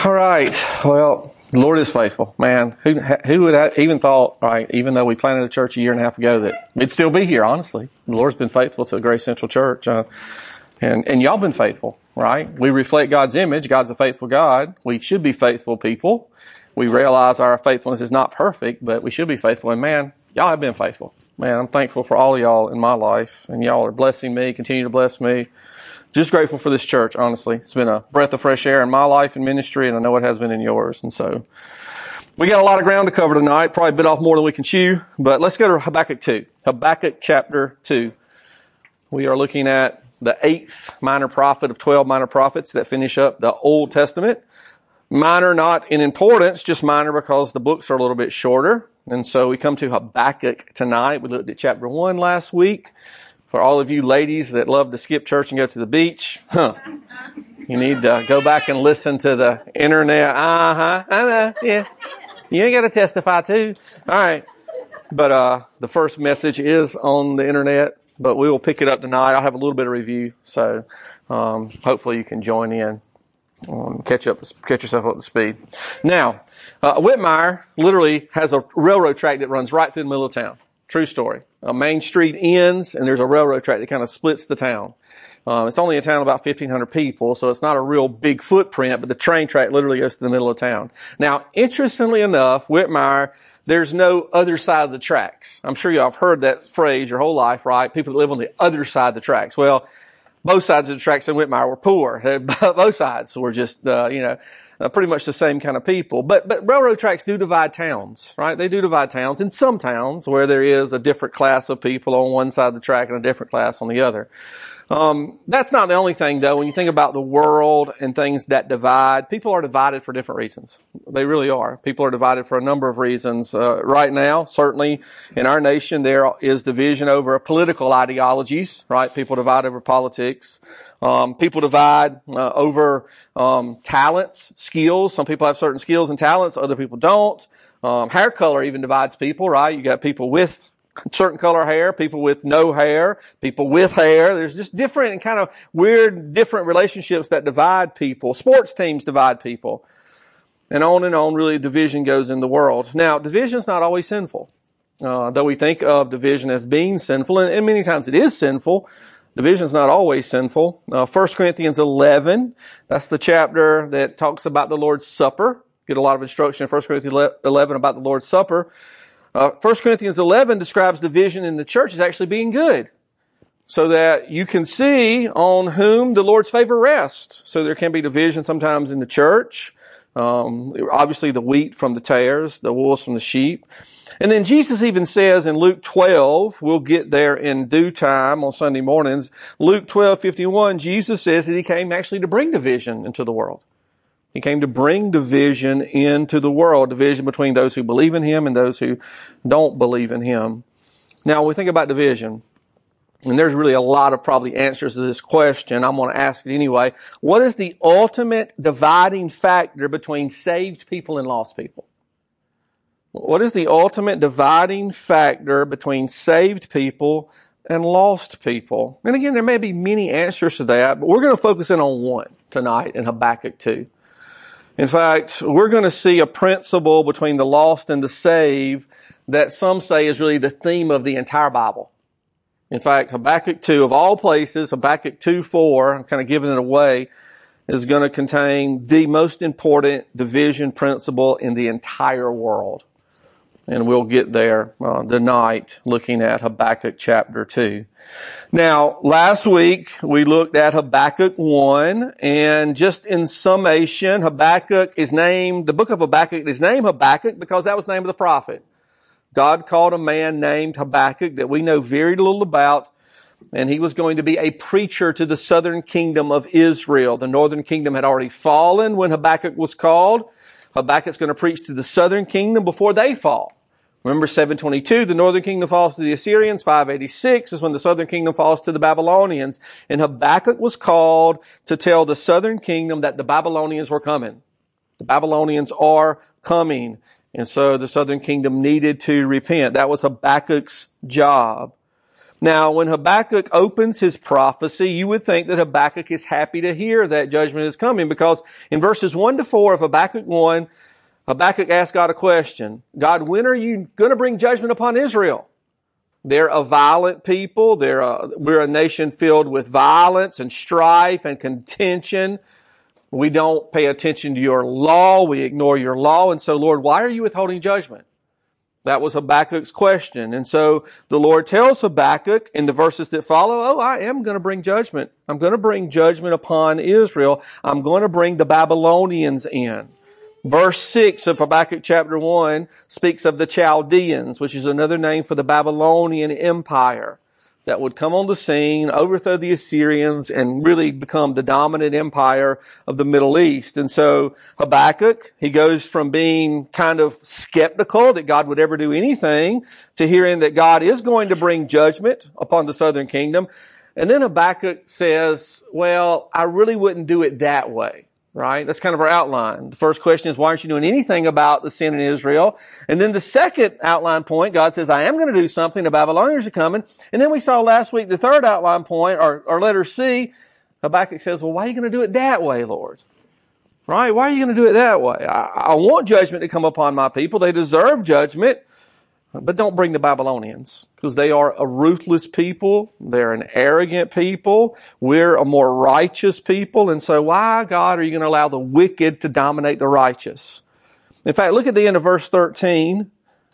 All right. Well, the Lord is faithful, man. Who would have even thought, right, even though we planted a church a year and a half ago, that we'd still be here, honestly. The Lord's been faithful to Grace Central Church. And y'all been faithful, right? We reflect God's image. God's a faithful God. We should be faithful people. We realize our faithfulness is not perfect, but we should be faithful. And man, y'all have been faithful. Man, I'm thankful for all of y'all in my life. And y'all are blessing me, continue to bless me. Just grateful for this church, honestly. It's been a breath of fresh air in my life and ministry, and I know it has been in yours. And so we got a lot of ground to cover tonight. Probably bit off more than we can chew. But let's go to Habakkuk 2. Habakkuk chapter 2. We are looking at the 8th minor prophet of 12 minor prophets that finish up the Old Testament. Minor not in importance, just minor because the books are a little bit shorter. And so we come to Habakkuk tonight. We looked at chapter 1 last week. For all of you ladies that love to skip church and go to the beach, you need to go back and listen to the internet. I know, yeah. You ain't got to testify too. All right. But the first message is on the internet, but we will pick it up tonight. I'll have a little bit of review, so hopefully you can join in. Catch yourself up to speed. Now, Whitmire literally has a railroad track that runs right through the middle of town. True story. Main Street ends, and there's a railroad track that kind of splits the town. It's only a town of about 1,500 people, so it's not a real big footprint, but the train track literally goes to the middle of town. Now, interestingly enough, Whitmire, there's no other side of the tracks. I'm sure y'all have heard that phrase your whole life, right? People that live on the other side of the tracks. Well, both sides of the tracks in Whitmire were poor. Both sides were just, pretty much the same kind of people. But railroad tracks do divide towns, right? They do divide towns. In some towns where there is a different class of people on one side of the track and a different class on the other. That's not the only thing, though. When you think about the world and things that divide, people are divided for different reasons. They really are. People are divided for a number of reasons. Right now, certainly in our nation, there is division over political ideologies, right? People divide over politics. People divide over talents, skills. Some people have certain skills and talents, other people don't. Hair color even divides people, right? You got people with certain color hair, people with no hair, people with hair. There's just different and kind of weird, different relationships that divide people. Sports teams divide people. And on, really, division goes in the world. Now, division's not always sinful. Though we think of division as being sinful, and many times it is sinful, division's not always sinful. 1 Corinthians 11, that's the chapter that talks about the Lord's Supper. Get a lot of instruction in 1 Corinthians 11 about the Lord's Supper. 1 Corinthians 11 describes division in the church as actually being good, so that you can see on whom the Lord's favor rests. So there can be division sometimes in the church. Obviously the wheat from the tares, the wolves from the sheep. And then Jesus even says in Luke 12, we'll get there in due time on Sunday mornings, Luke 12:51, Jesus says that he came actually to bring division into the world. He came to bring division into the world, division between those who believe in him and those who don't believe in him. Now, when we think about division, and there's really a lot of probably answers to this question, I'm going to ask it anyway. What is the ultimate dividing factor between saved people and lost people? What is the ultimate dividing factor between saved people and lost people? And again, there may be many answers to that, but we're going to focus in on one tonight in Habakkuk 2. In fact, we're going to see a principle between the lost and the saved that some say is really the theme of the entire Bible. In fact, Habakkuk 2, of all places, Habakkuk 2:4, I'm kind of giving it away, is going to contain the most important division principle in the entire world. And we'll get there tonight looking at Habakkuk chapter 2. Now, last week we looked at Habakkuk 1, and just in summation, the book of Habakkuk is named Habakkuk because that was the name of the prophet. God called a man named Habakkuk that we know very little about, and he was going to be a preacher to the southern kingdom of Israel. The northern kingdom had already fallen when Habakkuk was called. Habakkuk's going to preach to the southern kingdom before they fall. Remember 722, the northern kingdom falls to the Assyrians. 586 is when the southern kingdom falls to the Babylonians. And Habakkuk was called to tell the southern kingdom that the Babylonians were coming. The Babylonians are coming. And so the southern kingdom needed to repent. That was Habakkuk's job. Now, when Habakkuk opens his prophecy, you would think that Habakkuk is happy to hear that judgment is coming, because in verses 1 to 4 of Habakkuk 1, Habakkuk asked God a question. God, when are you going to bring judgment upon Israel? They're a violent people. We're a nation filled with violence and strife and contention. We don't pay attention to your law. We ignore your law. And so, Lord, why are you withholding judgment? That was Habakkuk's question. And so the Lord tells Habakkuk in the verses that follow, I am going to bring judgment. I'm going to bring judgment upon Israel. I'm going to bring the Babylonians in. Verse 6 of Habakkuk chapter 1 speaks of the Chaldeans, which is another name for the Babylonian Empire that would come on the scene, overthrow the Assyrians, and really become the dominant empire of the Middle East. And so Habakkuk, he goes from being kind of skeptical that God would ever do anything to hearing that God is going to bring judgment upon the southern kingdom. And then Habakkuk says, well, I really wouldn't do it that way. Right? That's kind of our outline. The first question is, why aren't you doing anything about the sin in Israel? And then the second outline point, God says, I am going to do something. The Babylonians are coming. And then we saw last week the third outline point, or letter C, Habakkuk says, well, why are you going to do it that way, Lord? Right? Why are you going to do it that way? I want judgment to come upon my people. They deserve judgment. But don't bring the Babylonians, because they are a ruthless people. They're an arrogant people. We're a more righteous people. And so why, God, are you going to allow the wicked to dominate the righteous? In fact, look at the end of verse 13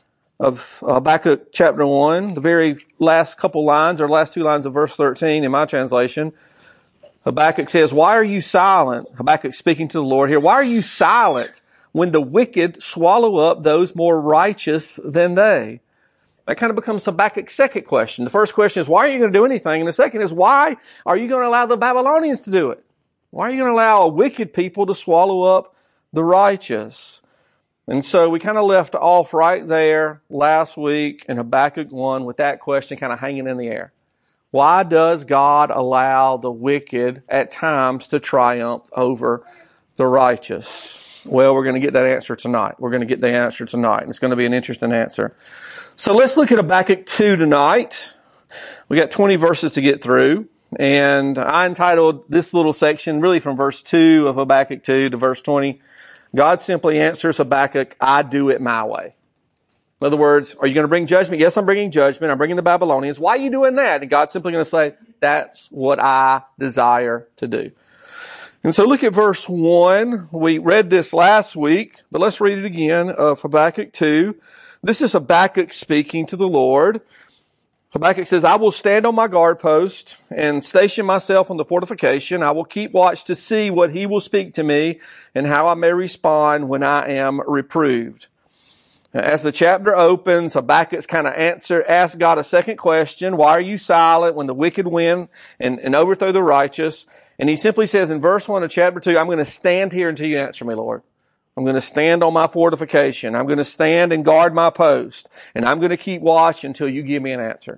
of Habakkuk chapter 1, the very last couple lines, or last two lines of verse 13 in my translation. Habakkuk says, why are you silent? Habakkuk speaking to the Lord here. Why are you silent when the wicked swallow up those more righteous than they? That kind of becomes Habakkuk's second question. The first question is, why are you going to do anything? And the second is, why are you going to allow the Babylonians to do it? Why are you going to allow a wicked people to swallow up the righteous? And so we kind of left off right there last week in Habakkuk 1 with that question kind of hanging in the air. Why does God allow the wicked at times to triumph over the righteous? Well, we're going to get that answer tonight. We're going to get the answer tonight. And it's going to be an interesting answer. So let's look at Habakkuk 2 tonight. We got 20 verses to get through. And I entitled this little section really from verse 2 of Habakkuk 2 to verse 20. God simply answers Habakkuk, I do it my way. In other words, are you going to bring judgment? Yes, I'm bringing judgment. I'm bringing the Babylonians. Why are you doing that? And God's simply going to say, that's what I desire to do. And so look at verse 1. We read this last week, but let's read it again of Habakkuk 2. This is Habakkuk speaking to the Lord. Habakkuk says, I will stand on my guard post and station myself on the fortification. I will keep watch to see what he will speak to me and how I may respond when I am reproved. As the chapter opens, Habakkuk's kind of asks God a second question. Why are you silent when the wicked win and overthrow the righteous? And he simply says in verse 1 of chapter 2, I'm going to stand here until you answer me, Lord. I'm going to stand on my fortification. I'm going to stand and guard my post. And I'm going to keep watch until you give me an answer.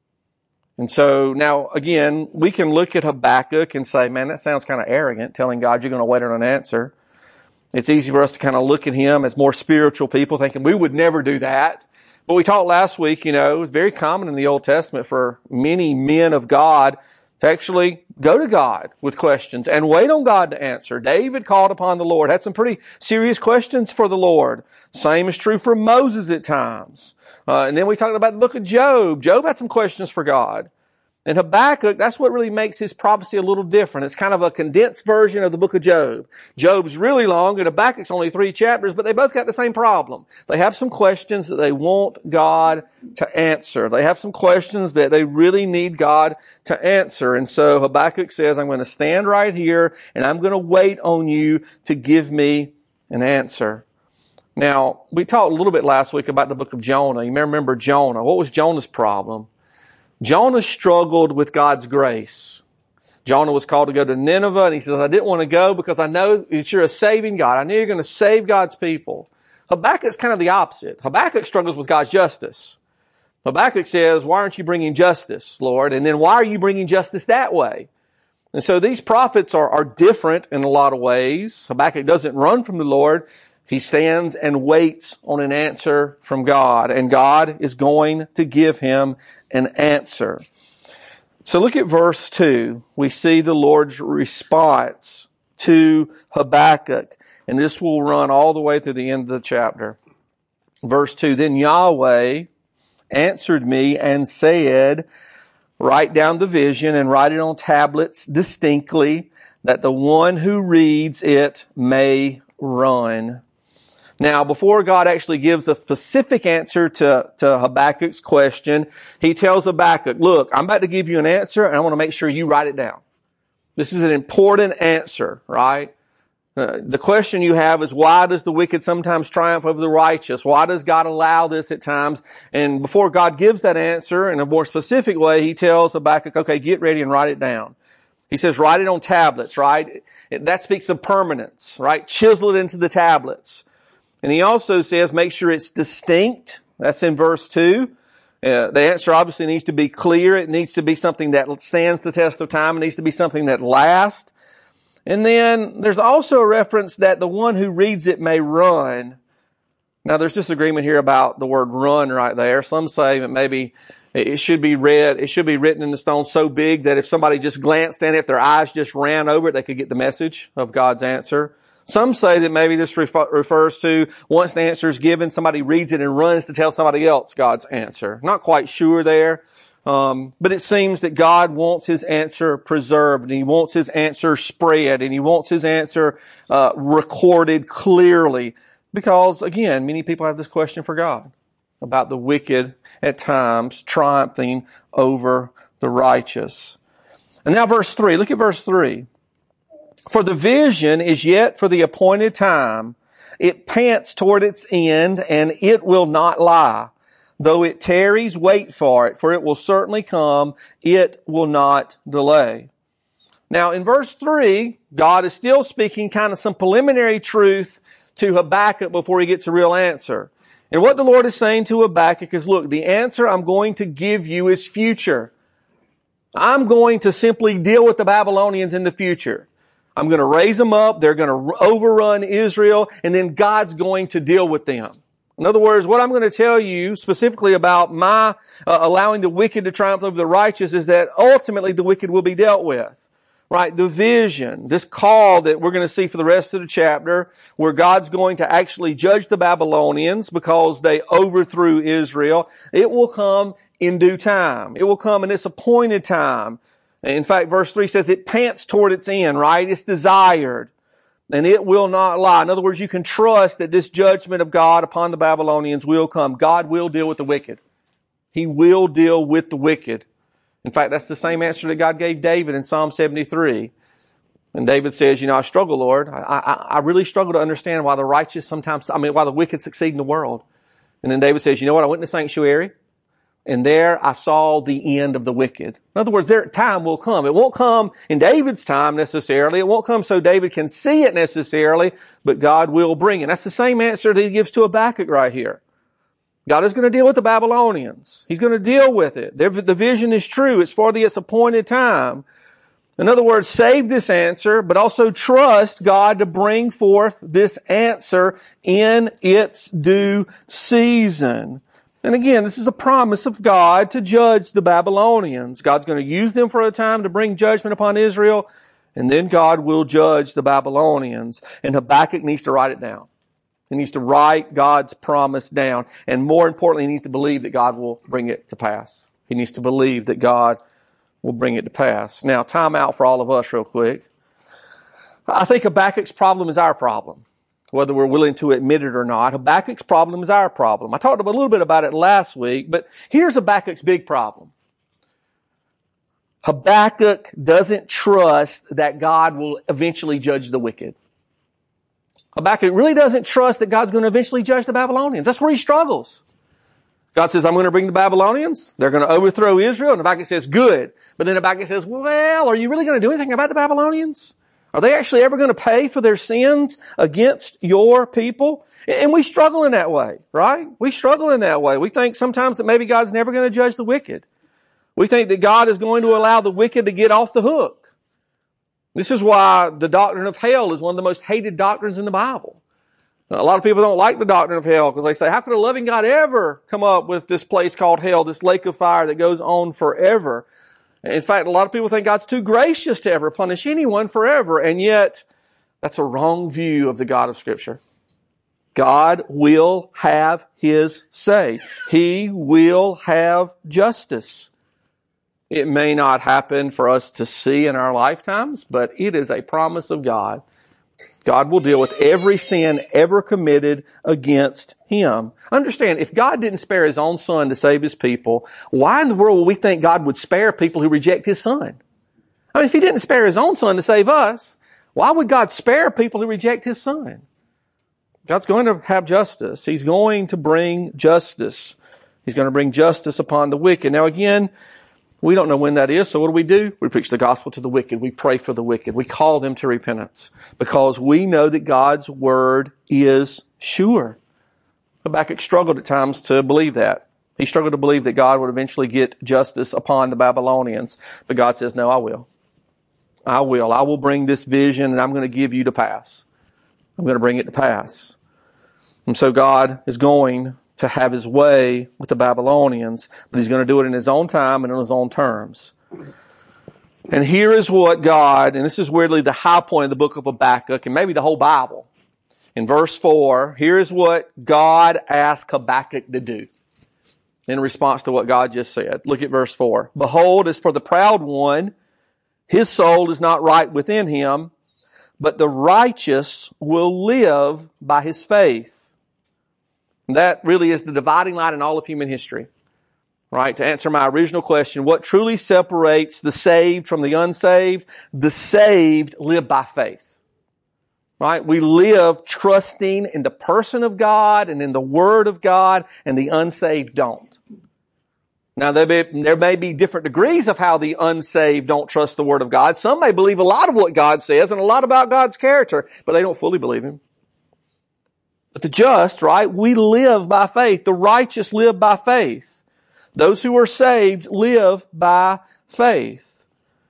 And so now, again, we can look at Habakkuk and say, man, that sounds kind of arrogant, telling God you're going to wait on an answer. It's easy for us to kind of look at him as more spiritual people, thinking we would never do that. But we talked last week, it was very common in the Old Testament for many men of God to actually go to God with questions and wait on God to answer. David called upon the Lord, had some pretty serious questions for the Lord. Same is true for Moses at times. And then we talked about the book of Job. Job had some questions for God. And Habakkuk, that's what really makes his prophecy a little different. It's kind of a condensed version of the book of Job. Job's really long and Habakkuk's only 3 chapters, but they both got the same problem. They have some questions that they want God to answer. They have some questions that they really need God to answer. And so Habakkuk says, I'm going to stand right here and I'm going to wait on you to give me an answer. Now, we talked a little bit last week about the book of Jonah. You may remember Jonah. What was Jonah's problem? Jonah struggled with God's grace. Jonah was called to go to Nineveh, and he says, I didn't want to go because I know that you're a saving God. I know you're going to save God's people. Habakkuk's kind of the opposite. Habakkuk struggles with God's justice. Habakkuk says, why aren't you bringing justice, Lord? And then why are you bringing justice that way? And so these prophets are different in a lot of ways. Habakkuk doesn't run from the Lord. He stands and waits on an answer from God, and God is going to give him an answer. So look at verse 2. We see the Lord's response to Habakkuk. And this will run all the way to the end of the chapter. Verse 2, then Yahweh answered me and said, write down the vision and write it on tablets distinctly, that the one who reads it may run. Now, before God actually gives a specific answer to Habakkuk's question, He tells Habakkuk, look, I'm about to give you an answer and I want to make sure you write it down. This is an important answer, right? The question you have is, why does the wicked sometimes triumph over the righteous? Why does God allow this at times? And before God gives that answer in a more specific way, He tells Habakkuk, okay, get ready and write it down. He says, write it on tablets, right? That speaks of permanence, right? Chisel it into the tablets. And He also says, make sure it's distinct. That's in verse 2. The answer obviously needs to be clear. It needs to be something that stands the test of time. It needs to be something that lasts. And then there's also a reference that the one who reads it may run. Now there's disagreement here about the word run right there. Some say that maybe it should be written in the stone so big that if somebody just glanced at it, if their eyes just ran over it, they could get the message of God's answer. Some say that maybe this refers to once the answer is given, somebody reads it and runs to tell somebody else God's answer. Not quite sure there. But it seems that God wants His answer preserved, and He wants His answer spread, and He wants His answer recorded clearly. Because, again, many people have this question for God about the wicked at times triumphing over the righteous. And now verse 3. Look at verse 3. For the vision is yet for the appointed time. It pants toward its end, and it will not lie. Though it tarries, wait for it will certainly come. It will not delay. Now, in verse 3, God is still speaking kind of some preliminary truth to Habakkuk before he gets a real answer. And what the Lord is saying to Habakkuk is, look, the answer I'm going to give you is future. I'm going to simply deal with the Babylonians in the future. I'm going to raise them up. They're going to overrun Israel, and then God's going to deal with them. In other words, what I'm going to tell you specifically about my allowing the wicked to triumph over the righteous is that ultimately the wicked will be dealt with. Right? The vision, this call that we're going to see for the rest of the chapter, where God's going to actually judge the Babylonians because they overthrew Israel, it will come in due time. It will come in its appointed time. In fact, verse 3 says it pants toward its end, right? It's desired. And it will not lie. In other words, you can trust that this judgment of God upon the Babylonians will come. God will deal with the wicked. He will deal with the wicked. In fact, that's the same answer that God gave David in Psalm 73. And David says, I struggle, Lord. I really struggle to understand why the why the wicked succeed in the world. And then David says, you know what? I went in the sanctuary, and there I saw the end of the wicked. In other words, their time will come. It won't come in David's time necessarily. It won't come so David can see it necessarily, but God will bring it. That's the same answer that He gives to Habakkuk right here. God is going to deal with the Babylonians. He's going to deal with it. The vision is true. It's for its appointed time. In other words, save this answer, but also trust God to bring forth this answer in its due season. And again, this is a promise of God to judge the Babylonians. God's going to use them for a time to bring judgment upon Israel, and then God will judge the Babylonians. And Habakkuk needs to write it down. He needs to write God's promise down. And more importantly, he needs to believe that God will bring it to pass. He needs to believe that God will bring it to pass. Now, time out for all of us real quick. I think Habakkuk's problem is our problem, whether we're willing to admit it or not. Habakkuk's problem is our problem. I talked a little bit about it last week, but here's Habakkuk's big problem. Habakkuk doesn't trust that God will eventually judge the wicked. Habakkuk really doesn't trust that God's going to eventually judge the Babylonians. That's where he struggles. God says, I'm going to bring the Babylonians. They're going to overthrow Israel. And Habakkuk says, good. But then Habakkuk says, well, are you really going to do anything about the Babylonians? Are they actually ever going to pay for their sins against your people? And we struggle in that way, right? We struggle in that way. We think sometimes that maybe God's never going to judge the wicked. We think that God is going to allow the wicked to get off the hook. This is why the doctrine of hell is one of the most hated doctrines in the Bible. A lot of people don't like the doctrine of hell because they say, how could a loving God ever come up with this place called hell, this lake of fire that goes on forever? In fact, a lot of people think God's too gracious to ever punish anyone forever, and yet that's a wrong view of the God of Scripture. God will have His say. He will have justice. It may not happen for us to see in our lifetimes, but it is a promise of God. God will deal with every sin ever committed against Him. Understand, if God didn't spare His own Son to save His people, why in the world would we think God would spare people who reject His Son? I mean, if He didn't spare His own Son to save us, why would God spare people who reject His Son? God's going to have justice. He's going to bring justice. He's going to bring justice upon the wicked. Now again, we don't know when that is, so what do? We preach the gospel to the wicked. We pray for the wicked. We call them to repentance because we know that God's word is sure. Habakkuk struggled at times to believe that. He struggled to believe that God would eventually get justice upon the Babylonians. But God says, no, I will. I will. I will bring this vision and I'm going to give you to pass. I'm going to bring it to pass. And so God is going to have His way with the Babylonians, but He's going to do it in His own time and on His own terms. And here is what God, and this is weirdly the high point of the book of Habakkuk and maybe the whole Bible. In verse 4, here is what God asked Habakkuk to do in response to what God just said. Look at verse 4. Behold, as for the proud one, his soul is not right within him, but the righteous will live by his faith. And that really is the dividing line in all of human history. Right? To answer my original question, what truly separates the saved from the unsaved? The saved live by faith. Right? We live trusting in the person of God and in the Word of God, and the unsaved don't. Now, there may be different degrees of how the unsaved don't trust the Word of God. Some may believe a lot of what God says and a lot about God's character, but they don't fully believe Him. But the just, right, we live by faith. The righteous live by faith. Those who are saved live by faith.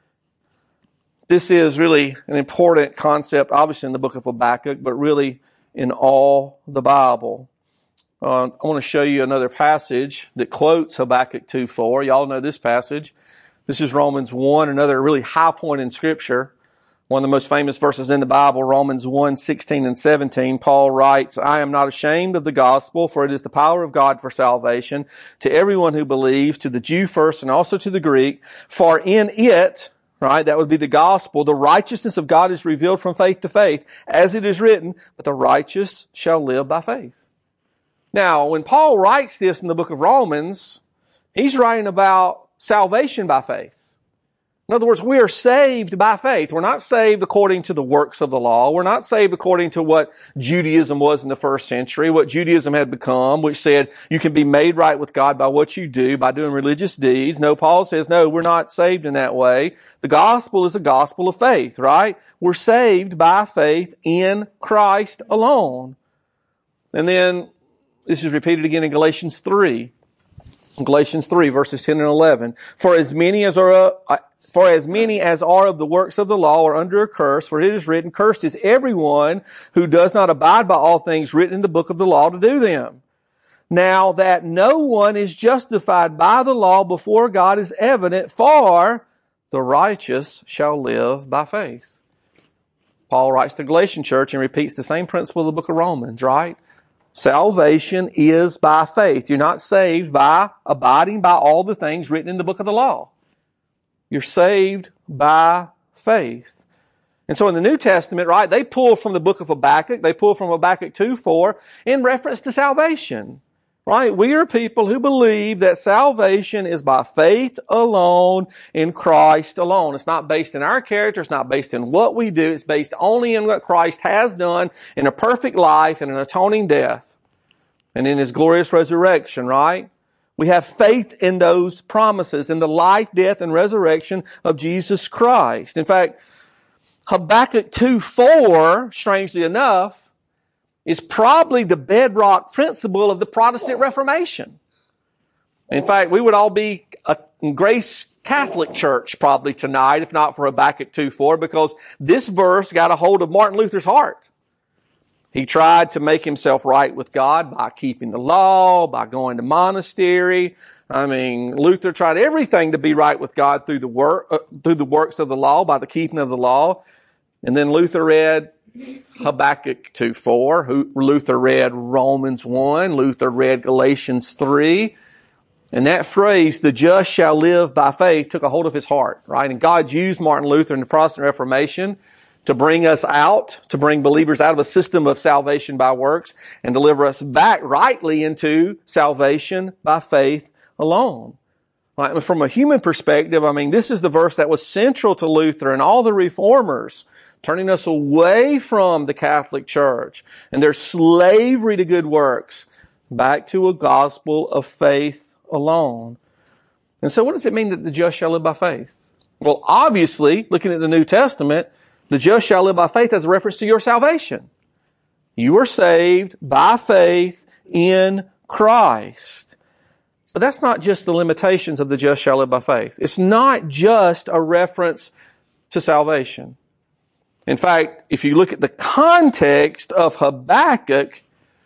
This is really an important concept, obviously in the book of Habakkuk, but really in all the Bible. I want to show you another passage that quotes Habakkuk 2:4. Y'all know this passage. This is Romans 1, another really high point in Scripture. One of the most famous verses in the Bible, Romans 1:16 and 17. Paul writes, I am not ashamed of the gospel, for it is the power of God for salvation to everyone who believes, to the Jew first and also to the Greek. For in it, right, that would be the gospel, the righteousness of God is revealed from faith to faith, as it is written, but the righteous shall live by faith. Now, when Paul writes this in the book of Romans, he's writing about salvation by faith. In other words, we are saved by faith. We're not saved according to the works of the law. We're not saved according to what Judaism was in the first century, what Judaism had become, which said you can be made right with God by what you do, by doing religious deeds. No, Paul says, no, we're not saved in that way. The gospel is a gospel of faith, right? We're saved by faith in Christ alone. And then this is repeated again in Galatians 3. Galatians 3, verses 10 and 11. For as many as are of the works of the law are under a curse, for it is written, cursed is everyone who does not abide by all things written in the book of the law to do them. Now that no one is justified by the law before God is evident, for the righteous shall live by faith. Paul writes to the Galatian church and repeats the same principle of the book of Romans, right? Salvation is by faith. You're not saved by abiding by all the things written in the book of the law. You're saved by faith. And so in the New Testament, right, they pull from the book of Habakkuk, they pull from Habakkuk 2:4 in reference to salvation. Right? We are people who believe that salvation is by faith alone in Christ alone. It's not based in our character. It's not based in what we do. It's based only in what Christ has done in a perfect life and an atoning death and in His glorious resurrection, right? We have faith in those promises, in the life, death, and resurrection of Jesus Christ. In fact, Habakkuk 2:4, strangely enough, is probably the bedrock principle of the Protestant Reformation. In fact, we would all be a Grace Catholic Church probably tonight, if not for Habakkuk 2:4, because this verse got a hold of Martin Luther's heart. He tried to make himself right with God by keeping the law, by going to monastery. I mean, Luther tried everything to be right with God through the works of the law, by the keeping of the law. And then Luther read Habakkuk 2:4. Luther read Romans 1. Luther read Galatians 3. And that phrase, the just shall live by faith, took a hold of his heart, right? And God used Martin Luther in the Protestant Reformation to bring us out, to bring believers out of a system of salvation by works and deliver us back rightly into salvation by faith alone. Right? From a human perspective, I mean, this is the verse that was central to Luther and all the reformers, turning us away from the Catholic Church and their slavery to good works back to a gospel of faith alone. And so what does it mean that the just shall live by faith? Well, obviously, looking at the New Testament, the just shall live by faith as a reference to your salvation. You are saved by faith in Christ. But that's not just the limitations of the just shall live by faith. It's not just a reference to salvation. In fact, if you look at the context of Habakkuk,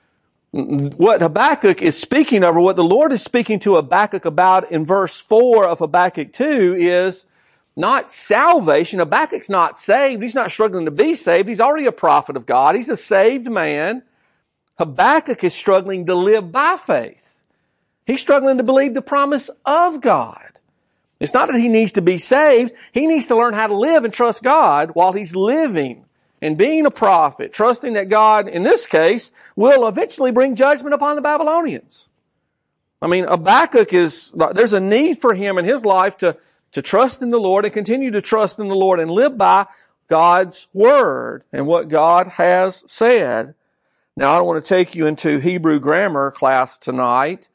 what Habakkuk is speaking of, or what the Lord is speaking to Habakkuk about in verse 4 of Habakkuk 2 is not salvation. Habakkuk's not saved. He's not struggling to be saved. He's already a prophet of God. He's a saved man. Habakkuk is struggling to live by faith. He's struggling to believe the promise of God. It's not that he needs to be saved. He needs to learn how to live and trust God while he's living and being a prophet, trusting that God, in this case, will eventually bring judgment upon the Babylonians. I mean, Habakkuk there's a need for him in his life to trust in the Lord and continue to trust in the Lord and live by God's Word and what God has said. Now, I don't want to take you into Hebrew grammar class tonight,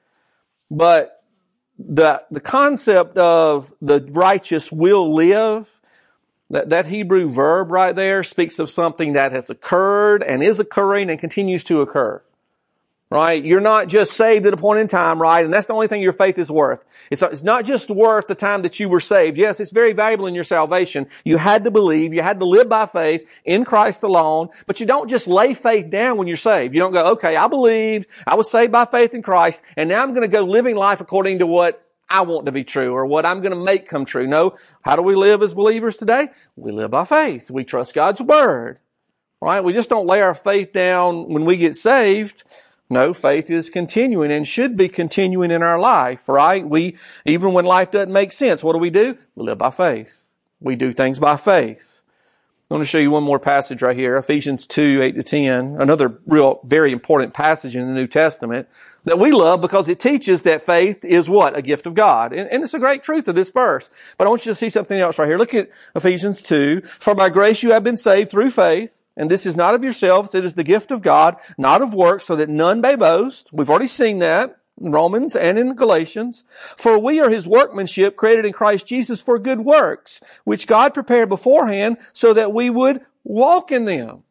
but the concept of the righteous will live, that Hebrew verb right there speaks of something that has occurred and is occurring and continues to occur. Right? You're not just saved at a point in time, right? And that's the only thing your faith is worth. It's not just worth the time that you were saved. Yes, it's very valuable in your salvation. You had to believe, you had to live by faith in Christ alone, but you don't just lay faith down when you're saved. You don't go, okay, I believed, I was saved by faith in Christ, and now I'm going to go living life according to what I want to be true or what I'm going to make come true. No, how do we live as believers today? We live by faith. We trust God's Word. Right? We just don't lay our faith down when we get saved. No, faith is continuing and should be continuing in our life, right? Even when life doesn't make sense, what do? We live by faith. We do things by faith. I want to show you one more passage right here, Ephesians 2, 8-10, another real, very important passage in the New Testament that we love because it teaches that faith is what? A gift of God. And it's a great truth of this verse. But I want you to see something else right here. Look at Ephesians 2. For by grace you have been saved through faith. And this is not of yourselves, it is the gift of God, not of works, so that none may boast. We've already seen that in Romans and in Galatians. For we are His workmanship, created in Christ Jesus for good works, which God prepared beforehand so that we would walk in them.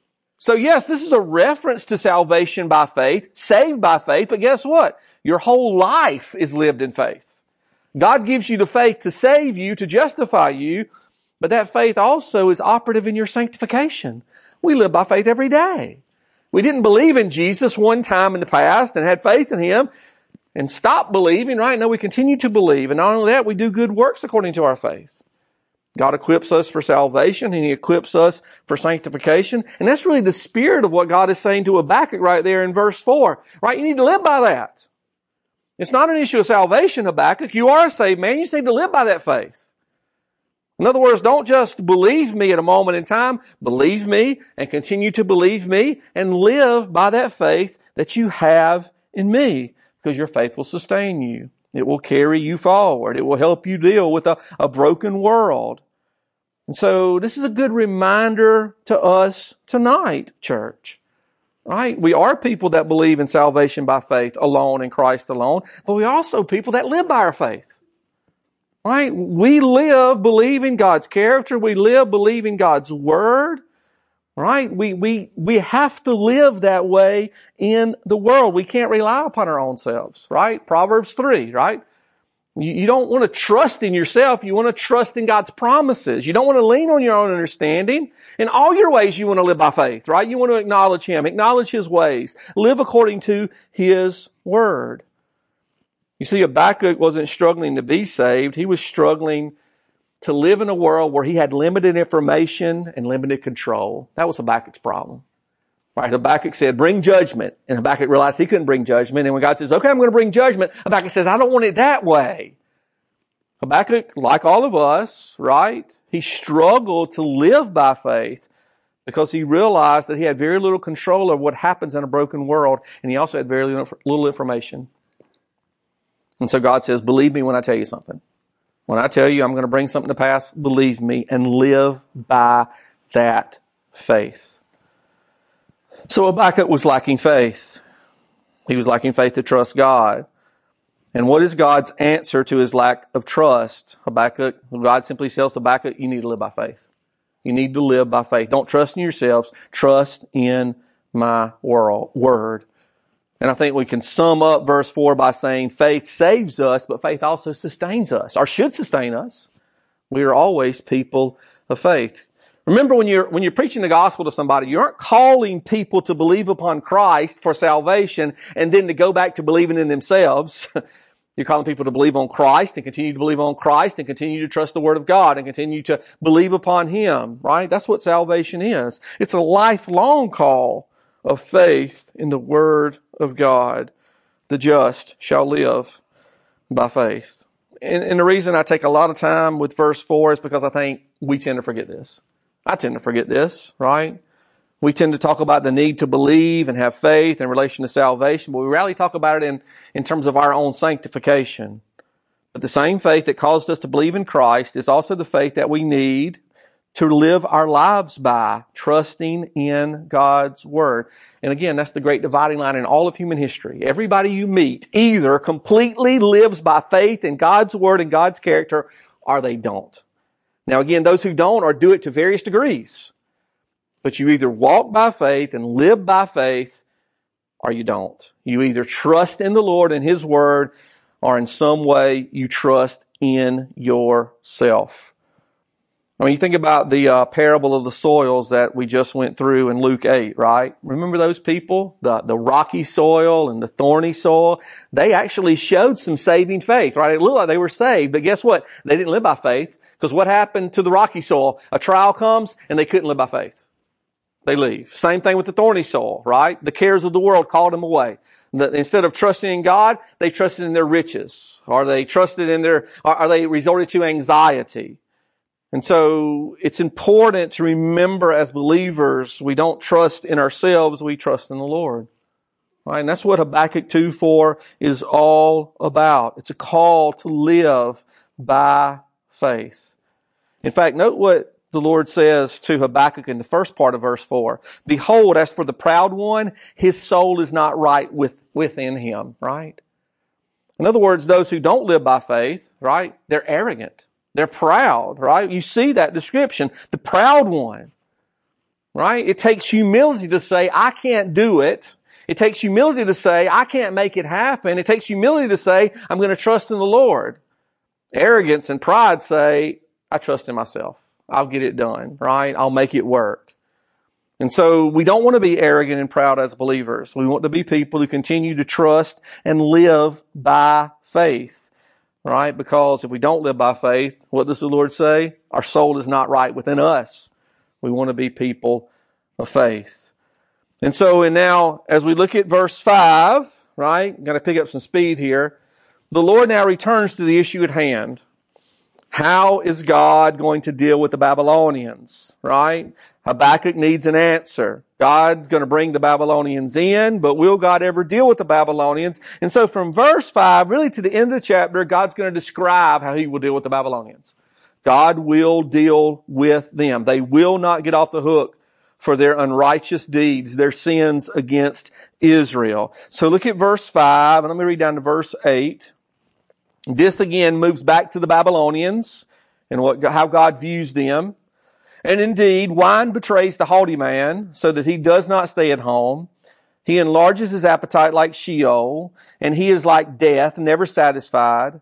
So yes, this is a reference to salvation by faith, saved by faith, but guess what? Your whole life is lived in faith. God gives you the faith to save you, to justify you, but that faith also is operative in your sanctification. We live by faith every day. We didn't believe in Jesus one time in the past and had faith in Him and stopped believing, right? No, we continue to believe. And not only that, we do good works according to our faith. God equips us for salvation and He equips us for sanctification. And that's really the spirit of what God is saying to Habakkuk right there in verse 4. Right? You need to live by that. It's not an issue of salvation, Habakkuk. You are a saved man. You just need to live by that faith. In other words, don't just believe me at a moment in time. Believe me and continue to believe me and live by that faith that you have in me, because your faith will sustain you. It will carry you forward. It will help you deal with a broken world. And so this is a good reminder to us tonight, church. Right? We are people that believe in salvation by faith alone in Christ alone, but we are also people that live by our faith. Right? We live believing God's character. We live believing God's Word. Right? We have to live that way in the world. We can't rely upon our own selves. Right? Proverbs 3, right? You don't want to trust in yourself. You want to trust in God's promises. You don't want to lean on your own understanding. In all your ways, you want to live by faith, right? You want to acknowledge Him, acknowledge His ways, live according to His Word. You see, Habakkuk wasn't struggling to be saved. He was struggling to live in a world where he had limited information and limited control. That was Habakkuk's problem. Right? Habakkuk said, bring judgment. And Habakkuk realized he couldn't bring judgment. And when God says, okay, I'm going to bring judgment, Habakkuk says, I don't want it that way. Habakkuk, like all of us, right? He struggled to live by faith because he realized that he had very little control of what happens in a broken world. And he also had very little information. And so God says, believe me when I tell you something. When I tell you I'm going to bring something to pass, believe me and live by that faith. So Habakkuk was lacking faith. He was lacking faith to trust God. And what is God's answer to his lack of trust? God simply tells Habakkuk, you need to live by faith. You need to live by faith. Don't trust in yourselves. Trust in my word. And I think we can sum up verse 4 by saying faith saves us, but faith also sustains us, or should sustain us. We are always people of faith. Remember, when you're preaching the gospel to somebody, you aren't calling people to believe upon Christ for salvation and then to go back to believing in themselves. You're calling people to believe on Christ and continue to believe on Christ and continue to trust the Word of God and continue to believe upon Him, right? That's what salvation is. It's a lifelong call of faith in the Word of God. The just shall live by faith. And the reason I take a lot of time with verse 4 is because I think we tend to forget this. I tend to forget this, right? We tend to talk about the need to believe and have faith in relation to salvation, but we rarely talk about it in terms of our own sanctification. But the same faith that caused us to believe in Christ is also the faith that we need to live our lives by, trusting in God's Word. And again, that's the great dividing line in all of human history. Everybody you meet either completely lives by faith in God's Word and God's character, or they don't. Now again, those who don't or do it to various degrees. But you either walk by faith and live by faith, or you don't. You either trust in the Lord and His Word, or in some way you trust in yourself. I mean, you think about the parable of the soils that we just went through in Luke 8, right? Remember those people? The rocky soil and the thorny soil? They actually showed some saving faith, right? It looked like they were saved, but guess what? They didn't live by faith. Because what happened to the rocky soil? A trial comes and they couldn't live by faith. They leave. Same thing with the thorny soil, right? The cares of the world called them away. Instead of trusting in God, they trusted in their riches. Or they resorted to anxiety. And so it's important to remember as believers, we don't trust in ourselves, we trust in the Lord. Right? And that's what Habakkuk 2:4 is all about. It's a call to live by faith. In fact, note what the Lord says to Habakkuk in the first part of verse 4. Behold, as for the proud one, his soul is not right within him, right? In other words, those who don't live by faith, right? They're arrogant. They're proud, right? You see that description. The proud one, right? It takes humility to say, I can't do it. It takes humility to say, I can't make it happen. It takes humility to say, I'm going to trust in the Lord. Arrogance and pride say, I trust in myself. I'll get it done, right? I'll make it work. And so we don't want to be arrogant and proud as believers. We want to be people who continue to trust and live by faith, right? Because if we don't live by faith, what does the Lord say? Our soul is not right within us. We want to be people of faith. And now, as we look at verse 5, right? I'm going to pick up some speed here. The Lord now returns to the issue at hand. How is God going to deal with the Babylonians, right? Habakkuk needs an answer. God's going to bring the Babylonians in, but will God ever deal with the Babylonians? And so from verse 5, really to the end of the chapter, God's going to describe how He will deal with the Babylonians. God will deal with them. They will not get off the hook for their unrighteous deeds, their sins against Israel. So look at verse 5, and let me read down to verse 8. This again moves back to the Babylonians and how God views them. And indeed, wine betrays the haughty man so that he does not stay at home. He enlarges his appetite like Sheol, and he is like death, never satisfied.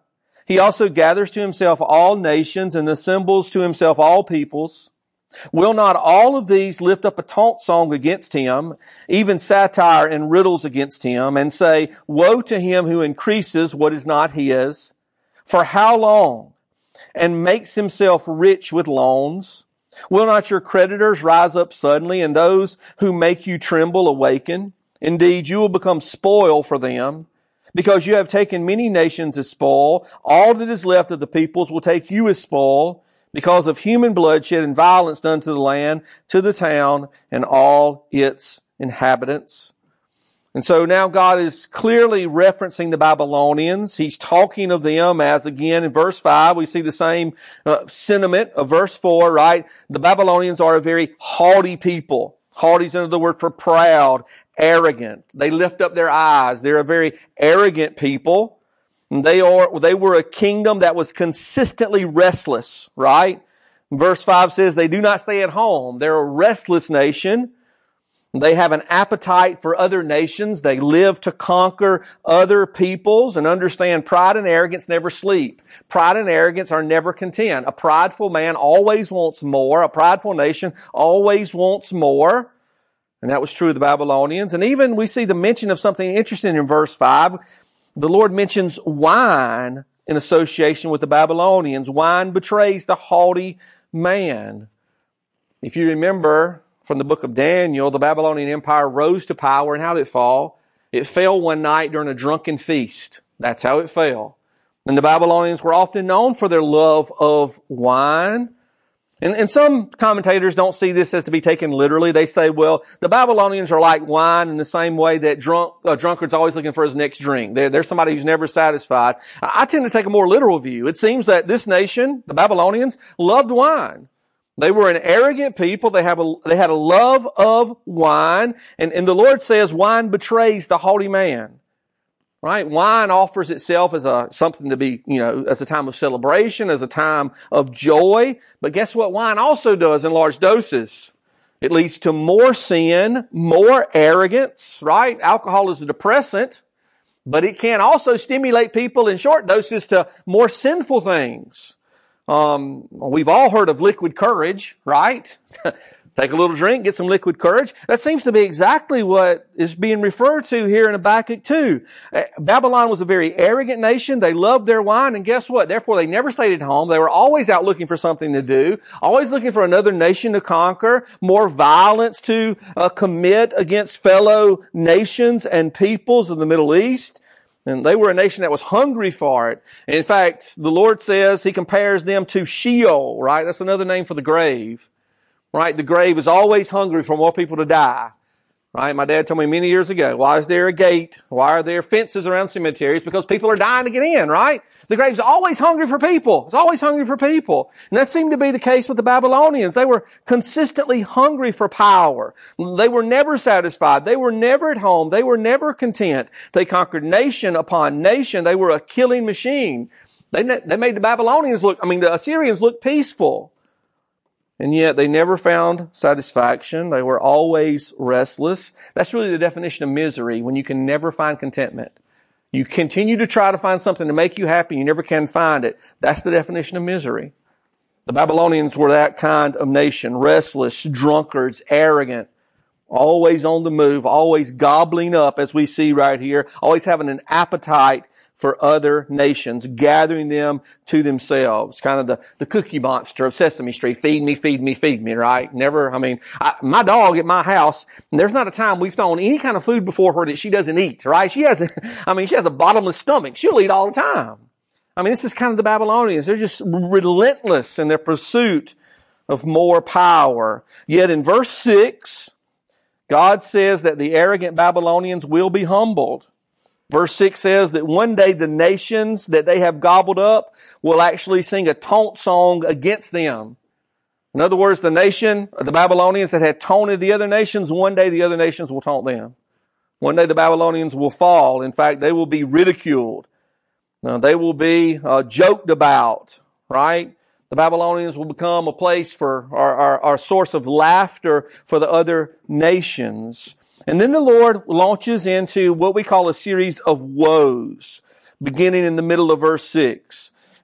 He also gathers to himself all nations and assembles to himself all peoples. Will not all of these lift up a taunt song against him, even satire and riddles against him, and say, woe to him who increases what is not his? For how long? And makes himself rich with loans? Will not your creditors rise up suddenly, and those who make you tremble awaken? Indeed, you will become spoil for them, because you have taken many nations as spoil. All that is left of the peoples will take you as spoil, because of human bloodshed and violence done to the land, to the town, and all its inhabitants. And so now God is clearly referencing the Babylonians. He's talking of them as, again, in verse 5, we see the same sentiment of verse 4, right? The Babylonians are a very haughty people. Haughty is another word for proud, arrogant. They lift up their eyes. They're a very arrogant people. They were a kingdom that was consistently restless, right? Verse 5 says they do not stay at home. They're a restless nation. They have an appetite for other nations. They live to conquer other peoples, and understand pride and arrogance never sleep. Pride and arrogance are never content. A prideful man always wants more. A prideful nation always wants more. And that was true of the Babylonians. And even we see the mention of something interesting in verse 5. The Lord mentions wine in association with the Babylonians. Wine betrays the haughty man. If you remember from the book of Daniel, the Babylonian Empire rose to power, and how did it fall? It fell one night during a drunken feast. That's how it fell. And the Babylonians were often known for their love of wine. And some commentators don't see this as to be taken literally. They say, well, the Babylonians are like wine in the same way that drunkard's always looking for his next drink. They're somebody who's never satisfied. I tend to take a more literal view. It seems that this nation, the Babylonians, loved wine. They were an arrogant people. They had a love of wine. And the Lord says wine betrays the haughty man. Right? Wine offers itself as something to be, as a time of celebration, as a time of joy. But guess what wine also does in large doses? It leads to more sin, more arrogance, right? Alcohol is a depressant, but it can also stimulate people in short doses to more sinful things. We've all heard of liquid courage, right? Take a little drink, get some liquid courage. That seems to be exactly what is being referred to here in Habakkuk 2. Babylon was a very arrogant nation. They loved their wine, and guess what? Therefore, they never stayed at home. They were always out looking for something to do, always looking for another nation to conquer, more violence to commit against fellow nations and peoples of the Middle East. And they were a nation that was hungry for it. In fact, the Lord says He compares them to Sheol, right? That's another name for the grave. Right? The grave is always hungry for more people to die. Right? My dad told me many years ago, why is there a gate? Why are there fences around cemeteries? Because people are dying to get in, right? The grave's always hungry for people. It's always hungry for people. And that seemed to be the case with the Babylonians. They were consistently hungry for power. They were never satisfied. They were never at home. They were never content. They conquered nation upon nation. They were a killing machine. They made the Assyrians look peaceful. And yet they never found satisfaction. They were always restless. That's really the definition of misery, when you can never find contentment. You continue to try to find something to make you happy, you never can find it. That's the definition of misery. The Babylonians were that kind of nation, restless, drunkards, arrogant, always on the move, always gobbling up, as we see right here, always having an appetite for other nations, gathering them to themselves. Kind of the Cookie Monster of Sesame Street. Feed me, feed me, feed me, right? My dog at my house, there's not a time we've thrown any kind of food before her that she doesn't eat, right? She has a bottomless stomach. She'll eat all the time. This is kind of the Babylonians. They're just relentless in their pursuit of more power. Yet in verse 6, God says that the arrogant Babylonians will be humbled. Verse 6 says that one day the nations that they have gobbled up will actually sing a taunt song against them. In other words, the Babylonians that had taunted the other nations, one day the other nations will taunt them. One day the Babylonians will fall. In fact, they will be ridiculed. They will be joked about, right? The Babylonians will become a place for our source of laughter for the other nations. And then the Lord launches into what we call a series of woes, beginning in the middle of verse 6.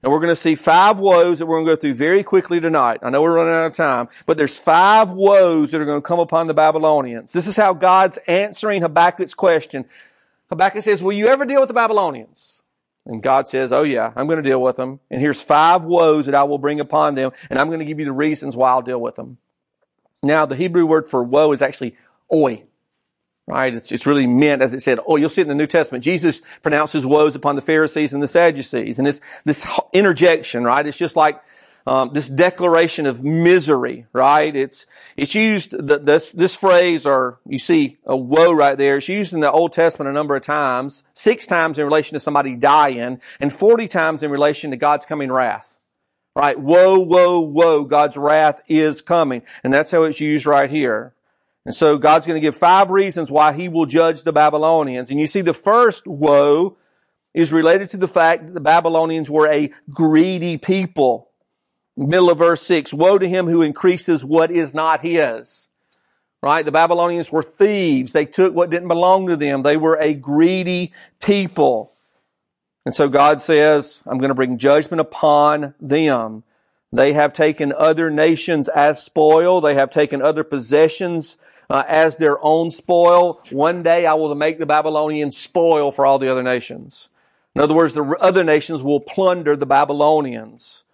And we're going to see 5 woes that we're going to go through very quickly tonight. I know we're running out of time, but there's 5 woes that are going to come upon the Babylonians. This is how God's answering Habakkuk's question. Habakkuk says, will you ever deal with the Babylonians? And God says, oh yeah, I'm going to deal with them. And here's 5 woes that I will bring upon them. And I'm going to give you the reasons why I'll deal with them. Now, the Hebrew word for woe is actually oi. Right? It's really meant, as it said, you'll see it in the New Testament. Jesus pronounces woes upon the Pharisees and the Sadducees. And this interjection, right? It's just like, this declaration of misery, right? It's used, this phrase, or you see a woe right there, it's used in the Old Testament a number of times, 6 times in relation to somebody dying, and 40 times in relation to God's coming wrath. Right? Woe, woe, woe, God's wrath is coming. And that's how it's used right here. And so God's going to give 5 reasons why He will judge the Babylonians. And you see the first woe is related to the fact that the Babylonians were a greedy people. Middle of verse 6, woe to him who increases what is not his. Right? The Babylonians were thieves. They took what didn't belong to them. They were a greedy people. And so God says, I'm going to bring judgment upon them. They have taken other nations as spoil. They have taken other possessions as their own spoil. One day I will make the Babylonians spoil for all the other nations. In other words, the other nations will plunder the Babylonians.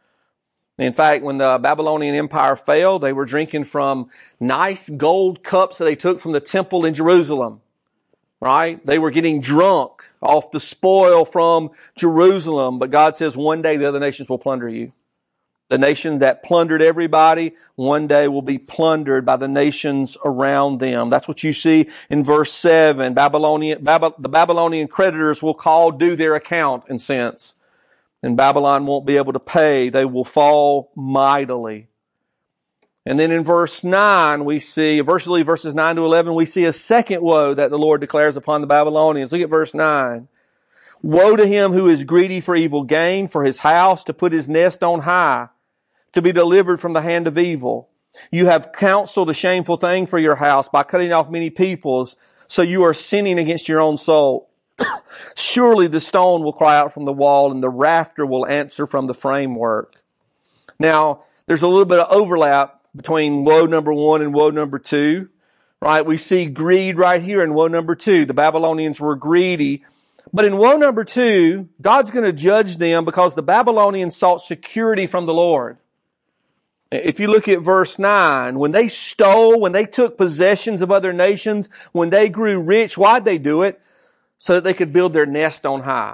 In fact, when the Babylonian Empire fell, they were drinking from nice gold cups that they took from the temple in Jerusalem. Right? They were getting drunk off the spoil from Jerusalem. But God says one day the other nations will plunder you. The nation that plundered everybody one day will be plundered by the nations around them. That's what you see in verse 7. The Babylonian creditors will call due their account in sense. And Babylon won't be able to pay. They will fall mightily. And then in verse 9, we see, verses 9 to 11, we see a second woe that the Lord declares upon the Babylonians. Look at verse 9. Woe to him who is greedy for evil gain, for his house, to put his nest on high, to be delivered from the hand of evil. You have counseled a shameful thing for your house by cutting off many peoples, so you are sinning against your own soul. Surely the stone will cry out from the wall, and the rafter will answer from the framework. Now, there's a little bit of overlap between woe number 1 and woe number 2. Right? We see greed right here in woe number 2. The Babylonians were greedy. But in woe number 2, God's going to judge them because the Babylonians sought security from the Lord. If you look at verse 9, when they stole, when they took possessions of other nations, when they grew rich, why'd they do it? So that they could build their nest on high.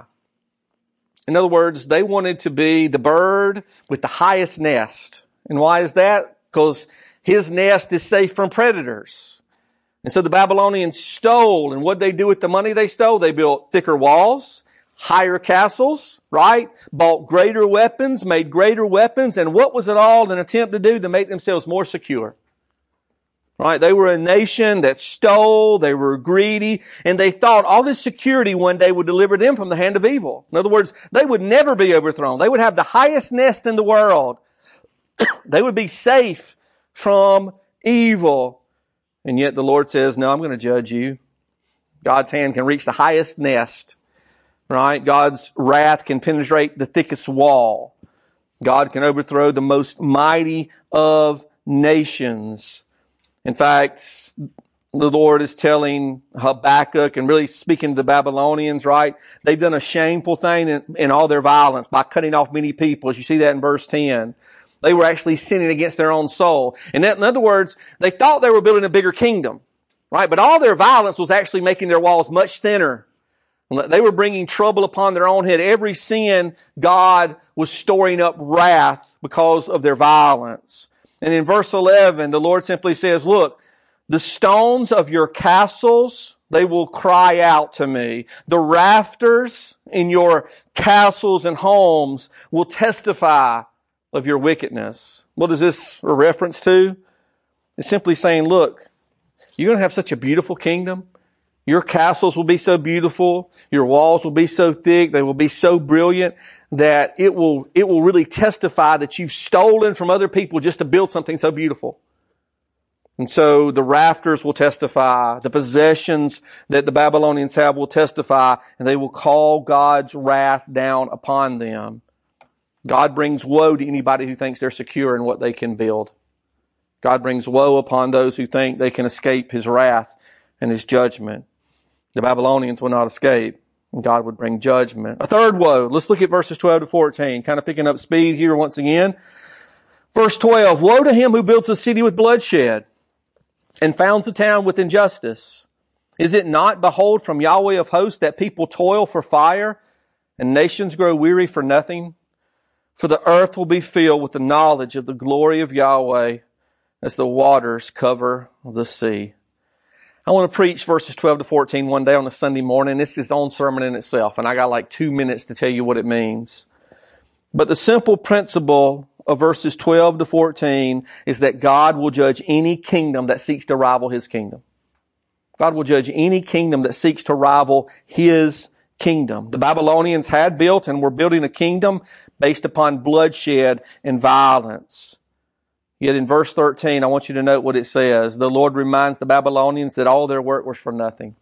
In other words, they wanted to be the bird with the highest nest. And why is that? Because his nest is safe from predators. And so the Babylonians stole, and what'd they do with the money they stole? They built thicker walls, higher castles, right? Bought greater weapons, made greater weapons, and what was it all an attempt to do? To make themselves more secure. Right? They were a nation that stole, they were greedy, and they thought all this security one day would deliver them from the hand of evil. In other words, they would never be overthrown. They would have the highest nest in the world. They would be safe from evil. And yet the Lord says, no, I'm going to judge you. God's hand can reach the highest nest. Right? God's wrath can penetrate the thickest wall. God can overthrow the most mighty of nations. In fact, the Lord is telling Habakkuk and really speaking to the Babylonians, right? They've done a shameful thing in all their violence by cutting off many people. As you see that in verse 10. They were actually sinning against their own soul. And in other words, they thought they were building a bigger kingdom, right? But all their violence was actually making their walls much thinner. They were bringing trouble upon their own head. Every sin, God was storing up wrath because of their violence. And in verse 11, the Lord simply says, look, the stones of your castles, they will cry out to me. The rafters in your castles and homes will testify of your wickedness. What is this a reference to? It's simply saying, look, you're going to have such a beautiful kingdom. Your castles will be so beautiful. Your walls will be so thick. They will be so brilliant that it will really testify that you've stolen from other people just to build something so beautiful. And so the rafters will testify. The possessions that the Babylonians have will testify, and they will call God's wrath down upon them. God brings woe to anybody who thinks they're secure in what they can build. God brings woe upon those who think they can escape His wrath and His judgment. The Babylonians will not escape, and God would bring judgment. A third woe. Let's look at verses 12 to 14, kind of picking up speed here once again. Verse 12, woe to him who builds a city with bloodshed and founds a town with injustice. Is it not, behold, from Yahweh of hosts that people toil for fire and nations grow weary for nothing? For the earth will be filled with the knowledge of the glory of Yahweh as the waters cover the sea. I want to preach verses 12 to 14 one day on a Sunday morning. This is its own sermon in itself, and I got like 2 minutes to tell you what it means. But the simple principle of verses 12 to 14 is that God will judge any kingdom that seeks to rival His kingdom. God will judge any kingdom that seeks to rival His kingdom. The Babylonians had built and were building a kingdom based upon bloodshed and violence. Yet in verse 13, I want you to note what it says. The Lord reminds the Babylonians that all their work was for nothing.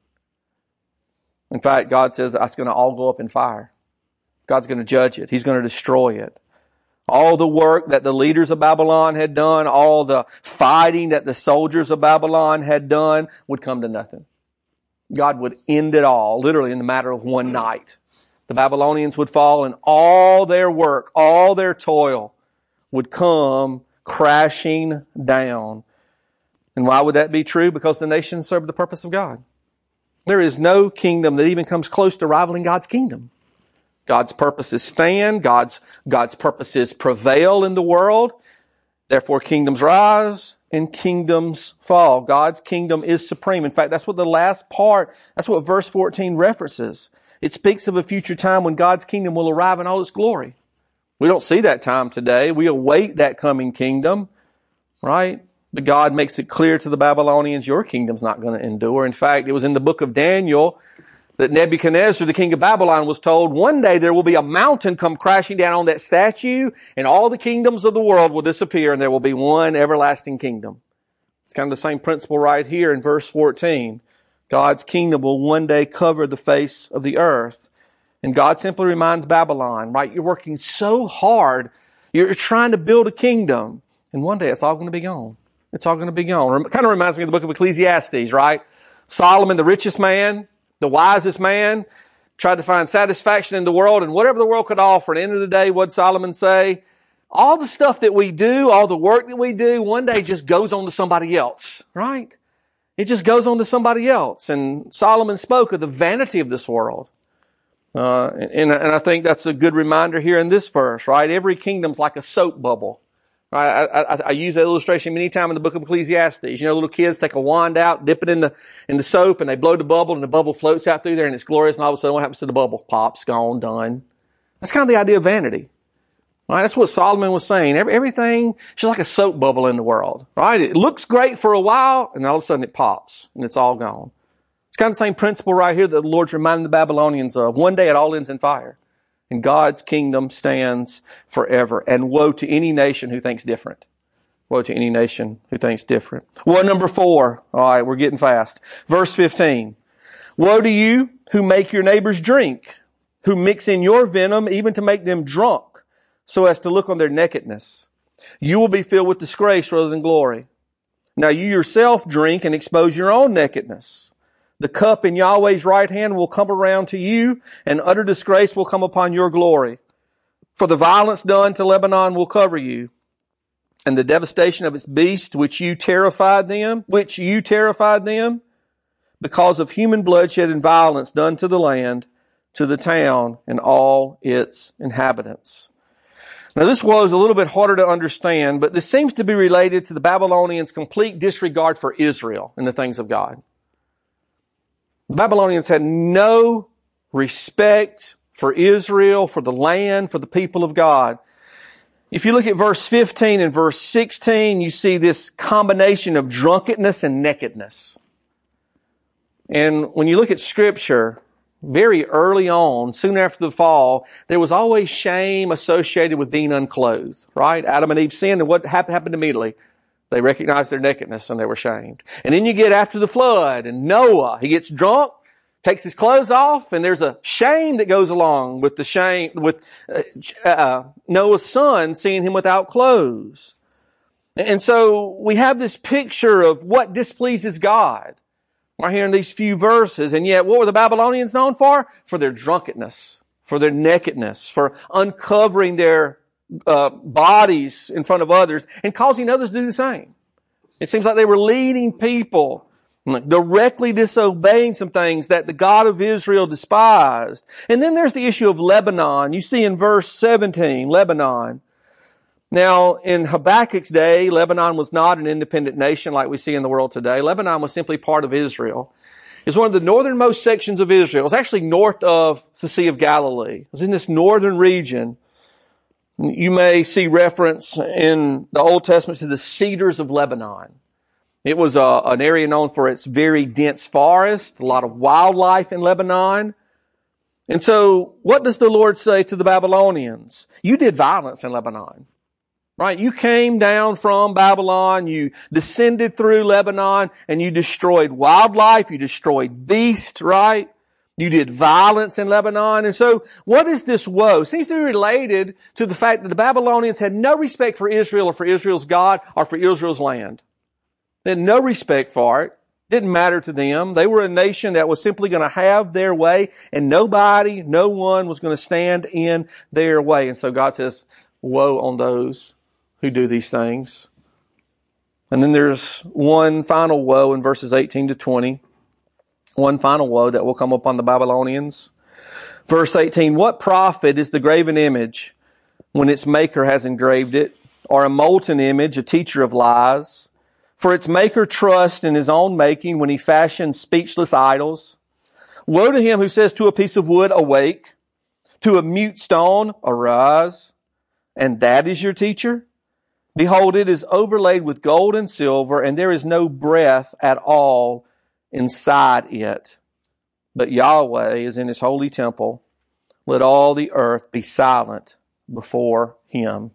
In fact, God says that's going to all go up in fire. God's going to judge it. He's going to destroy it. All the work that the leaders of Babylon had done, all the fighting that the soldiers of Babylon had done would come to nothing. God would end it all, literally in the matter of one night. The Babylonians would fall and all their work, all their toil would come crashing down. And why would that be true? Because the nations serve the purpose of God. There is no kingdom that even comes close to rivaling God's kingdom. God's purposes stand. God's purposes prevail in the world. Therefore, kingdoms rise and kingdoms fall. God's kingdom is supreme. In fact, that's what the last part, that's what verse 14 references. It speaks of a future time when God's kingdom will arrive in all its glory. We don't see that time today. We await that coming kingdom, right? But God makes it clear to the Babylonians, your kingdom's not going to endure. In fact, it was in the book of Daniel that Nebuchadnezzar, the king of Babylon, was told, one day there will be a mountain come crashing down on that statue, and all the kingdoms of the world will disappear, and there will be one everlasting kingdom. It's kind of the same principle right here in verse 14. God's kingdom will one day cover the face of the earth. And God simply reminds Babylon, right? You're working so hard. You're trying to build a kingdom. And one day it's all going to be gone. It's all going to be gone. It kind of reminds me of the book of Ecclesiastes, right? Solomon, the richest man, the wisest man, tried to find satisfaction in the world and whatever the world could offer. At the end of the day, what did Solomon say? All the stuff that we do, all the work that we do, one day just goes on to somebody else, right? It just goes on to somebody else. And Solomon spoke of the vanity of this world. And I think that's a good reminder here in this verse, right? Every kingdom's like a soap bubble. I use that illustration many times in the book of Ecclesiastes. You know, little kids take a wand out, dip it in the soap, and they blow the bubble, and the bubble floats out through there, and it's glorious, and all of a sudden what happens to the bubble? Pops, gone, done. That's kind of the idea of vanity. Right? That's what Solomon was saying. Everything is just like a soap bubble in the world. Right? It looks great for a while, and all of a sudden it pops, and it's all gone. It's kind of the same principle right here that the Lord's reminding the Babylonians of. One day it all ends in fire. And God's kingdom stands forever. And woe to any nation who thinks different. Woe to any nation who thinks different. Woe number 4. All right, we're getting fast. Verse 15. Woe to you who make your neighbors drink, who mix in your venom even to make them drunk, so as to look on their nakedness. You will be filled with disgrace rather than glory. Now you yourself drink and expose your own nakedness. The cup in Yahweh's right hand will come around to you, and utter disgrace will come upon your glory. For the violence done to Lebanon will cover you, and the devastation of its beasts which you terrified them, because of human bloodshed and violence done to the land, to the town, and all its inhabitants. Now this was a little bit harder to understand, but this seems to be related to the Babylonians' complete disregard for Israel and the things of God. The Babylonians had no respect for Israel, for the land, for the people of God. If you look at verse 15 and verse 16, you see this combination of drunkenness and nakedness. And when you look at Scripture, very early on, soon after the fall, there was always shame associated with being unclothed, right? Adam and Eve sinned, and what happened immediately? They recognized their nakedness and they were shamed. And then you get after the flood, and Noah, he gets drunk, takes his clothes off, and there's a shame that goes along with the shame, with Noah's son seeing him without clothes. And so we have this picture of what displeases God right here in these few verses. And yet, what were the Babylonians known for? For their drunkenness, for their nakedness, for uncovering their bodies in front of others and causing others to do the same. It seems like they were leading people directly disobeying some things that the God of Israel despised. And then there's the issue of Lebanon. You see in verse 17, Lebanon. Now, in Habakkuk's day, Lebanon was not an independent nation like we see in the world today. Lebanon was simply part of Israel. It's one of the northernmost sections of Israel. It's actually north of the Sea of Galilee. It was in this northern region. You may see reference in the Old Testament to the cedars of Lebanon. It was an area known for its very dense forest, a lot of wildlife in Lebanon. And so, what does the Lord say to the Babylonians? You did violence in Lebanon, right? You came down from Babylon, you descended through Lebanon, and you destroyed wildlife, you destroyed beasts, right? You did violence in Lebanon. And so, what is this woe? It seems to be related to the fact that the Babylonians had no respect for Israel or for Israel's God or for Israel's land. They had no respect for it. Didn't matter to them. They were a nation that was simply going to have their way, and no one was going to stand in their way. And so God says, woe on those who do these things. And then there's one final woe in verses 18 to 20. One final woe that will come upon the Babylonians. Verse 18, what profit is the graven image when its maker has engraved it, or a molten image, a teacher of lies? For its maker trusts in his own making when he fashions speechless idols. Woe to him who says to a piece of wood, awake, to a mute stone, arise, and that is your teacher? Behold, it is overlaid with gold and silver, and there is no breath at all inside it. But Yahweh is in his holy temple. Let all the earth be silent before him.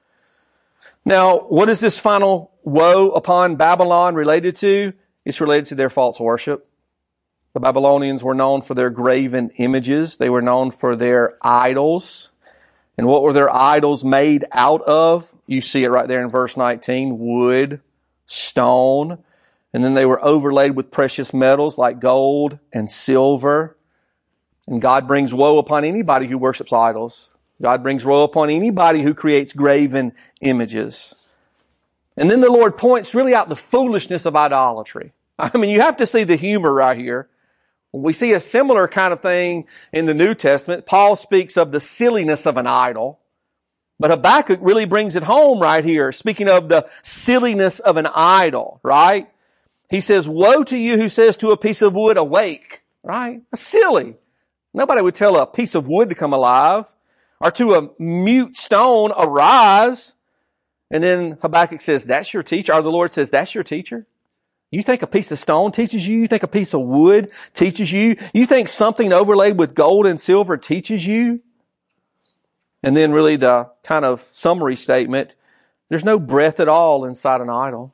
Now, what is this final woe upon Babylon related to? It's related to their false worship. The Babylonians were known for their graven images. They were known for their idols. And what were their idols made out of? You see it right there in verse 19. Wood, stone. And then they were overlaid with precious metals like gold and silver. And God brings woe upon anybody who worships idols. God brings woe upon anybody who creates graven images. And then the Lord points really out the foolishness of idolatry. I mean, you have to see the humor right here. We see a similar kind of thing in the New Testament. Paul speaks of the silliness of an idol. But Habakkuk really brings it home right here, speaking of the silliness of an idol, right? He says, woe to you who says to a piece of wood, awake, right? That's silly. Nobody would tell a piece of wood to come alive. Or to a mute stone, arise. And then Habakkuk says, that's your teacher. Or the Lord says, that's your teacher. You think a piece of stone teaches you? You think a piece of wood teaches you? You think something overlaid with gold and silver teaches you? And then really the kind of summary statement, there's no breath at all inside an idol.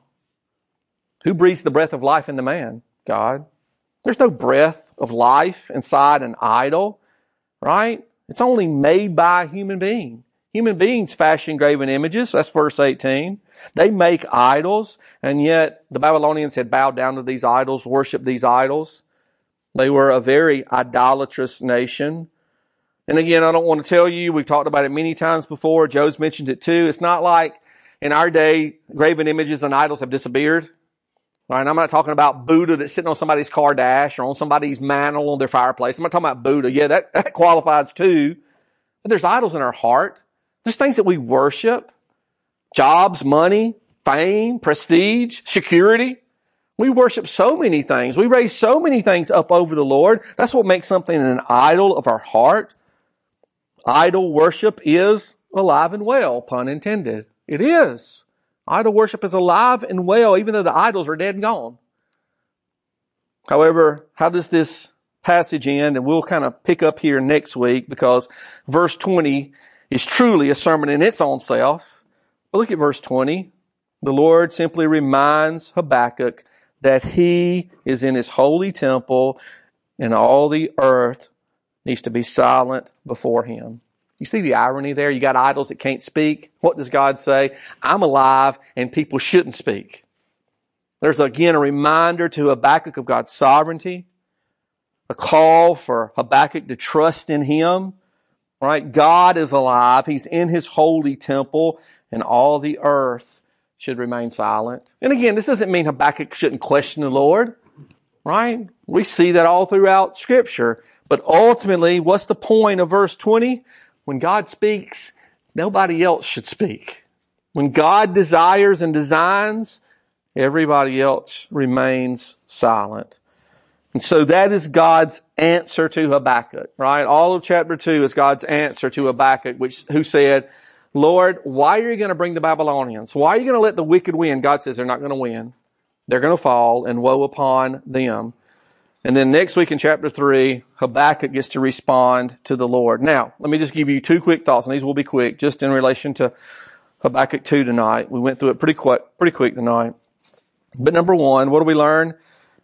Who breathes the breath of life into man? God. There's no breath of life inside an idol, right? It's only made by a human being. Human beings fashion graven images. That's verse 18. They make idols, and yet the Babylonians had bowed down to these idols, worshipped these idols. They were a very idolatrous nation. And again, I don't want to tell you, we've talked about it many times before. Joe's mentioned it too. It's not like in our day, graven images and idols have disappeared. All right, I'm not talking about Buddha that's sitting on somebody's car dash or on somebody's mantle on their fireplace. I'm not talking about Buddha. Yeah, that qualifies too. But there's idols in our heart. There's things that we worship. Jobs, money, fame, prestige, security. We worship so many things. We raise so many things up over the Lord. That's what makes something an idol of our heart. Idol worship is alive and well, pun intended. It is. Idol worship is alive and well, even though the idols are dead and gone. However, how does this passage end? And we'll kind of pick up here next week because verse 20 is truly a sermon in its own self. But look at verse 20. The Lord simply reminds Habakkuk that he is in his holy temple and all the earth needs to be silent before him. You see the irony there? You got idols that can't speak. What does God say? I'm alive and people shouldn't speak. There's again a reminder to Habakkuk of God's sovereignty, a call for Habakkuk to trust in him. Right? God is alive. He's in his holy temple, and all the earth should remain silent. And again, this doesn't mean Habakkuk shouldn't question the Lord. Right? We see that all throughout Scripture. But ultimately, what's the point of verse 20? When God speaks, nobody else should speak. When God desires and designs, everybody else remains silent. And so that is God's answer to Habakkuk, right? All of chapter 2 is God's answer to Habakkuk, who said, Lord, why are you going to bring the Babylonians? Why are you going to let the wicked win? God says they're not going to win. They're going to fall, and woe upon them. And then next week in chapter 3, Habakkuk gets to respond to the Lord. Now, let me just give you 2 quick thoughts, and these will be quick, just in relation to Habakkuk 2 tonight. We went through it pretty quick tonight. But number 1, what do we learn?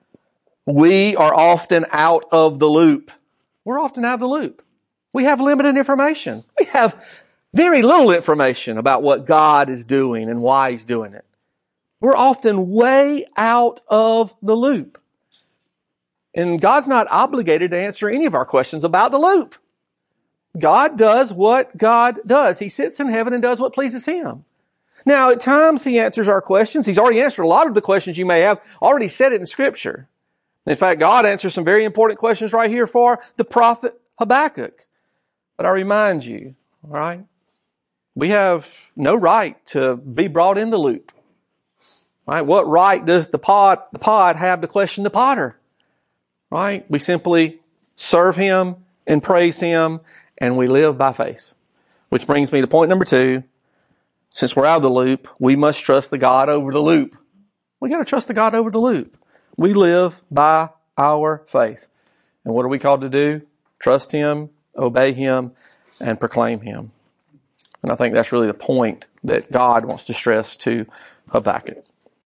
We are often out of the loop. We're often out of the loop. We have limited information. We have very little information about what God is doing and why He's doing it. We're often way out of the loop. And God's not obligated to answer any of our questions about the loop. God does what God does. He sits in heaven and does what pleases Him. Now, at times He answers our questions. He's already answered a lot of the questions you may have, already said it in Scripture. In fact, God answers some very important questions right here for the prophet Habakkuk. But I remind you, all right, we have no right to be brought in the loop. Right? What right does the pod have to question the potter? Right? We simply serve Him and praise Him, and we live by faith. Which brings me to point number 2. Since we're out of the loop, we must trust the God over the loop. We got to trust the God over the loop. We live by our faith. And what are we called to do? Trust Him, obey Him, and proclaim Him. And I think that's really the point that God wants to stress to Habakkuk.